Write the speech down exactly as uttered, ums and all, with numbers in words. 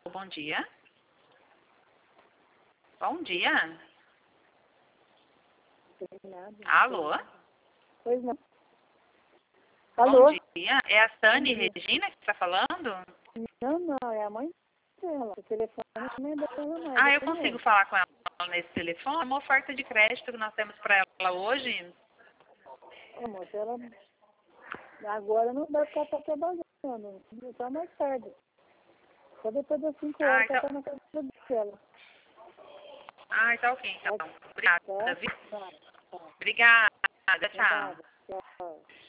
bom dia. Bom dia. Alô? Pois não. Alô? Bom dia. É a Tânia Regina que está falando? Não, não, é a mãe dela. O telefone não é dela, não. Ah, É eu dela consigo mesmo. falar com ela nesse telefone? É uma oferta de crédito que nós temos para ela hoje. Ô, moça, ela... Agora não dá pra estar trabalhando. Só mais tarde. Só depois das cinco Ah, horas que ela então, tá na casa dela. ah, tá ok, então. Tá? Obrigada, viu? Tá, tá. Obrigada, tchau. Obrigada. Tchau.